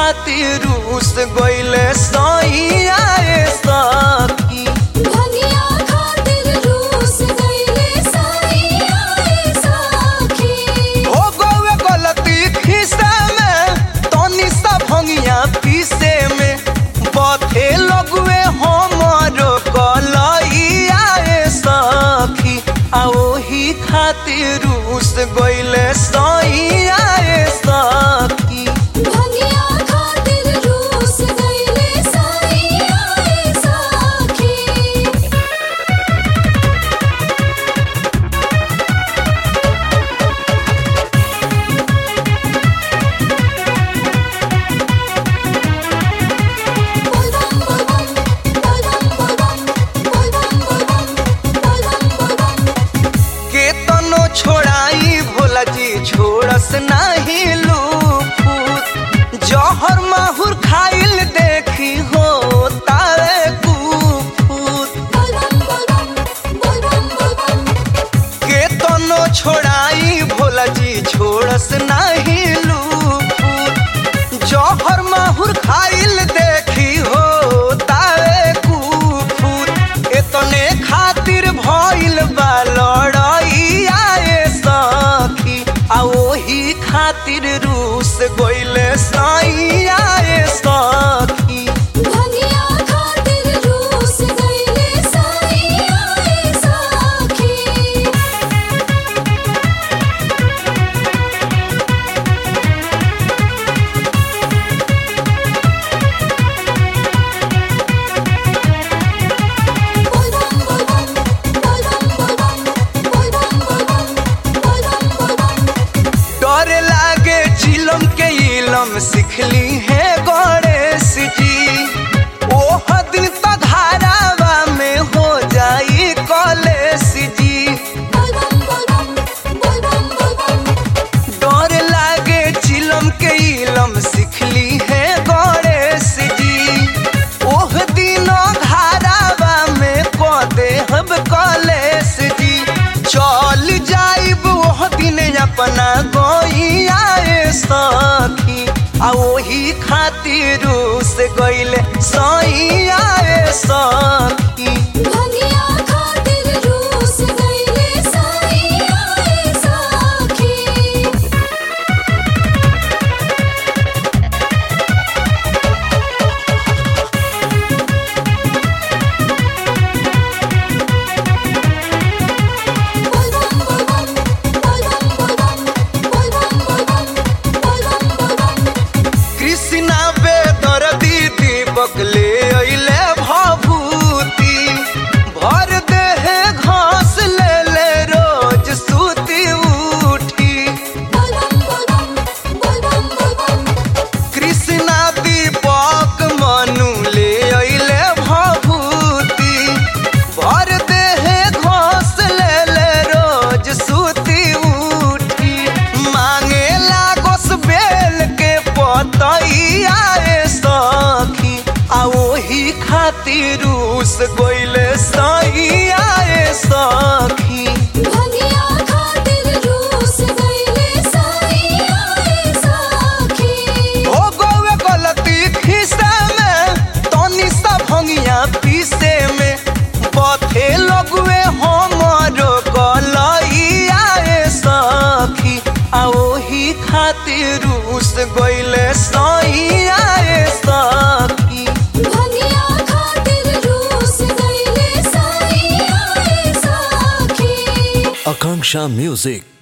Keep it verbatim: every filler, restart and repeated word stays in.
खातिर रूस गइले सैया रे सखी। भंगिया खातिर रूस गइले सैया रे सखी। हो गवे गलती खिसे में तनी सा भंगिया पीसे में बथे लगवे हमरो कलैया रे सखी। आ ओही खातिर रूस गइले सैया रे सखी। भंगिया खातिर रूस गइले सैया रे सखी। बोल बम बोल बम बोल बम बोल बम बोल बम बोल बम बोल बम बोल बम। केतनो छोड़ाई भोला जी छोड़स नाही लूफूत। जहर माहुर खाइल देखी हो तारे कुफूत। बोल बम बोल बम बोल बम बोल बम। केतनो छोड़ाई भोला जी छोड़स नाही लूफूत। जहर माहुर खाइल देखी हो तारे कुफूत। एतने खातिर भइल बा लड़ाइया रे सखी। आ ओही खातिर रूस गइले सैया रे सखी। भंगिया खातिर रूस गइले सैया रे सखी। बोल बम बोल बम बोल बम बोल बम बोल बम बोल बम बोल बम बोल बम। डर लागे चिलम के इलम सिखली है गणेश जी। ओह दिन तो धारावा में हो जाई कॉलेज जी। बोल बम बोल बम बोल बम बोल बम। डर लागे चिलम के इलम सिखली है गणेश जी। ओह दिन धारावा में को देहब कॉलेज जी। चल जाइब ओह दिन अपना गइया रे सखी। आ ओही खातिर रूस गइले सैया रे सखी। भंगिया खातिर रूस गइले सैया रे सखी। बोल बम बोल बम बोल बम बोल बम बोल बम बोल बम बोल बम बोल बम। कृष्णा बेदर्दी दीपक ले अइले भभूति। भर देहे घास ले ले रोज सुती उठी। बोल बम बोल बम बोल बम बोल बम। कृष्णा दीपक मनु ले अइले भभूति। भर देहे घास ले ले रोज सुती उठी। मांगे लागोस बेल के पतैया रे सखी। आ ओही खातिर रूस गइले सैया रे सखी। भंगिया खातिर रूस गइले सैया रे सखी। हो गवे गलती खिसे में तनी सा भंगिया पीसे में बथे लगवे हमरो कलैया रे सखी। आ ओही खातिर रूस गइले सैया रे सखी। भंगिया खातिर रूस गइले सैया रे सखी। Akanksha Music.